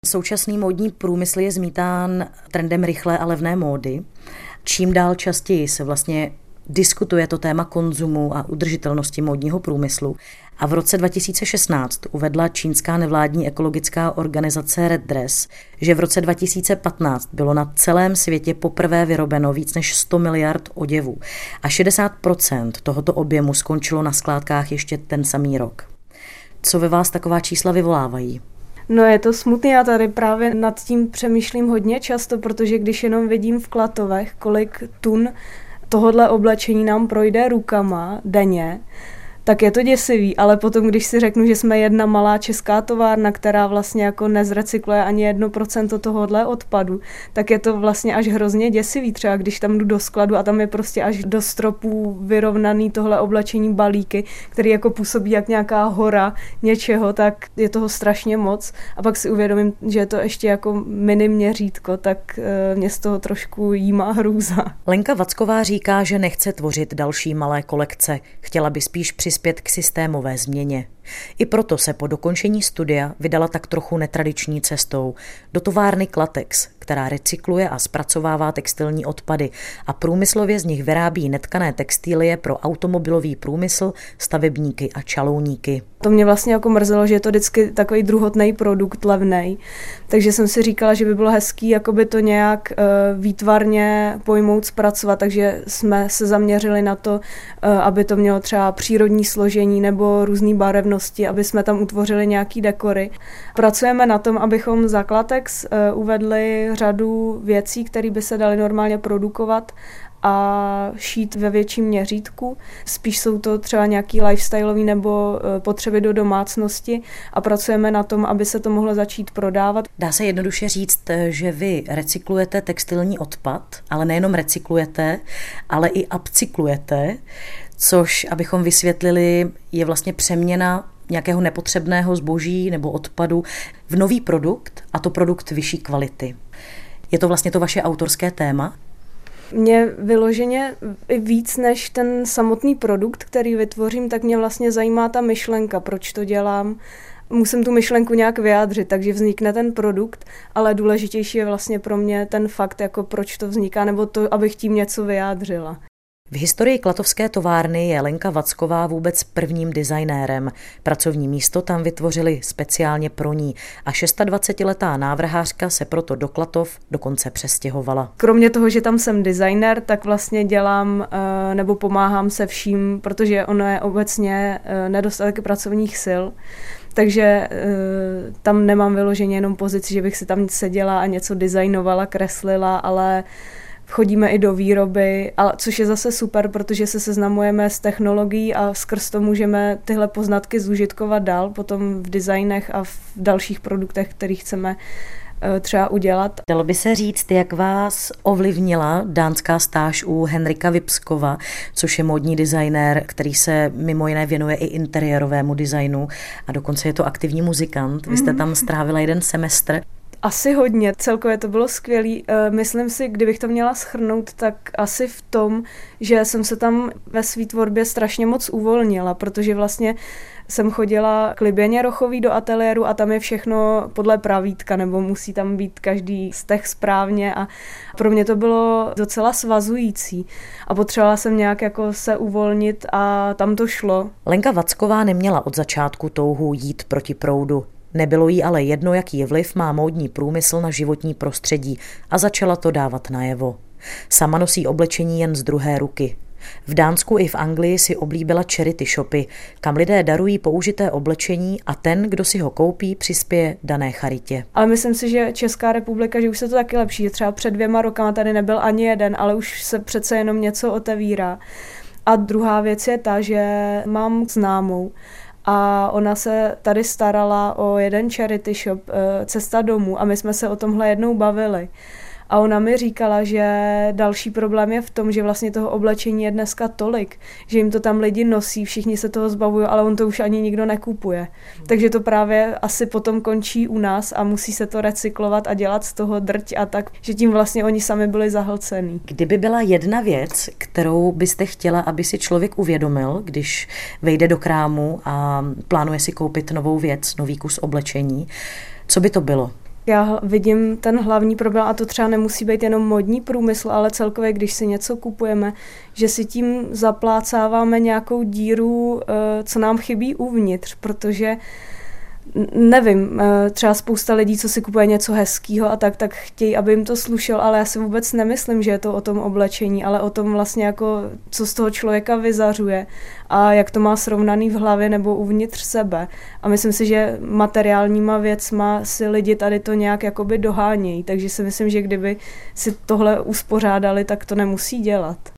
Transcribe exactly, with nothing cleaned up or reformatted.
Současný módní průmysl je zmítán trendem rychlé a levné módy. Čím dál častěji se vlastně diskutuje to téma konzumu a udržitelnosti módního průmyslu. A v roce dva tisíce šestnáct uvedla čínská nevládní ekologická organizace Red Dress, že v roce dva tisíce patnáct bylo na celém světě poprvé vyrobeno víc než sto miliard oděvů a šedesát procent tohoto objemu skončilo na skládkách ještě ten samý rok. Co ve vás taková čísla vyvolávají? No je to smutný, já tady právě nad tím přemýšlím hodně často, protože když jenom vidím v Klatovech, kolik tun tohodle oblečení nám projde rukama denně, tak je to děsivý, ale potom, když si řeknu, že jsme jedna malá česká továrna, která vlastně jako nezrecykluje ani jedno procento tohohle odpadu, tak je to vlastně až hrozně děsivý. Třeba když tam jdu do skladu a tam je prostě až do stropů vyrovnaný tohle oblečení balíky, který jako působí jak nějaká hora něčeho, tak je toho strašně moc. A pak si uvědomím, že je to ještě jako mini měřítko, tak e, mě z toho trošku jímá hrůza. Lenka Vacková říká, že nechce tvořit další malé kolekce. Chtěla by spíš přispět k systémové změně. I proto se po dokončení studia vydala tak trochu netradiční cestou do továrny Klatex, která recykluje a zpracovává textilní odpady a průmyslově z nich vyrábí netkané textilie pro automobilový průmysl, stavebníky a čalouníky. To mě vlastně jako mrzelo, že je to vždycky takový druhotný produkt, levnej. Takže jsem si říkala, že by bylo hezký jakoby to nějak uh, výtvarně pojmout, zpracovat, takže jsme se zaměřili na to, uh, aby to mělo třeba přírodní složení nebo různý barevnosti, aby jsme tam utvořili nějaký dekory. Pracujeme na tom, abychom za Klatex uh, uvedli řadu věcí, které by se daly normálně produkovat a šít ve větším měřítku. Spíš jsou to třeba nějaký lifestyleový nebo potřeby do domácnosti a pracujeme na tom, aby se to mohlo začít prodávat. Dá se jednoduše říct, že vy recyklujete textilní odpad, ale nejenom recyklujete, ale i upcyklujete, což, abychom vysvětlili, je vlastně přeměna nějakého nepotřebného zboží nebo odpadu v nový produkt, a to produkt vyšší kvality. Je to vlastně to vaše autorské téma? Mě vyloženě víc než ten samotný produkt, který vytvořím, tak mě vlastně zajímá ta myšlenka, proč to dělám. Musím tu myšlenku nějak vyjádřit, takže vznikne ten produkt, ale důležitější je vlastně pro mě ten fakt, jako proč to vzniká, nebo to, abych tím něco vyjádřila. V historii klatovské továrny je Lenka Vacková vůbec prvním designérem. Pracovní místo tam vytvořili speciálně pro ní a dvacetišestiletá návrhářka se proto do Klatov dokonce přestěhovala. Kromě toho, že tam jsem designer, tak vlastně dělám nebo pomáhám se vším, protože ono je obecně nedostatek pracovních sil. Takže tam nemám vyloženě jenom pozici, že bych si tam seděla a něco designovala, kreslila, ale chodíme i do výroby, ale což je zase super, protože se seznamujeme s technologií a skrz to můžeme tyhle poznatky zúžitkovat dál potom v designech a v dalších produktech, které chceme třeba udělat. Dalo by se říct, jak vás ovlivnila dánská stáž u Henrika Vipskova, což je módní designér, který se mimo jiné věnuje i interiérovému designu a dokonce je to aktivní muzikant. Vy jste tam strávila jeden semestr. Asi hodně, celkově to bylo skvělý. Myslím si, kdybych to měla shrnout, tak asi v tom, že jsem se tam ve své tvorbě strašně moc uvolnila, protože vlastně jsem chodila k Liběně Rochový do ateliéru a tam je všechno podle pravítka, nebo musí tam být každý steh správně a pro mě to bylo docela svazující a potřebovala jsem nějak jako se uvolnit a tam to šlo. Lenka Vacková neměla od začátku touhu jít proti proudu. Nebylo jí ale jedno, jaký vliv má módní průmysl na životní prostředí a začala to dávat najevo. Sama nosí oblečení jen z druhé ruky. V Dánsku i v Anglii si oblíbila charity shopy, kam lidé darují použité oblečení a ten, kdo si ho koupí, přispěje dané charitě. Ale myslím si, že Česká republika, že už se to taky lepší, že třeba před dvěma rokama tady nebyl ani jeden, ale už se přece jenom něco otevírá. A druhá věc je ta, že mám známou, a ona se tady starala o jeden charity shop, Cesta domů, a my jsme se o tomhle jednou bavili. A ona mi říkala, že další problém je v tom, že vlastně toho oblečení je dneska tolik, že jim to tam lidi nosí, všichni se toho zbavují, ale on to už ani nikdo nekupuje. Takže to právě asi potom končí u nás a musí se to recyklovat a dělat z toho drť a tak, že tím vlastně oni sami byli zahlcený. Kdyby byla jedna věc, kterou byste chtěla, aby si člověk uvědomil, když vejde do krámu a plánuje si koupit novou věc, nový kus oblečení, co by to bylo? Já vidím ten hlavní problém, a to třeba nemusí být jenom modní průmysl, ale celkově, když si něco kupujeme, že si tím zaplácáváme nějakou díru, co nám chybí uvnitř, protože nevím, třeba spousta lidí, co si kupuje něco hezkýho a tak, tak chtějí, aby jim to slušelo, ale já si vůbec nemyslím, že je to o tom oblečení, ale o tom vlastně jako, co z toho člověka vyzařuje a jak to má srovnaný v hlavě nebo uvnitř sebe. A myslím si, že materiálníma věcma si lidi tady to nějak jakoby dohánějí, takže si myslím, že kdyby si tohle uspořádali, tak to nemusí dělat.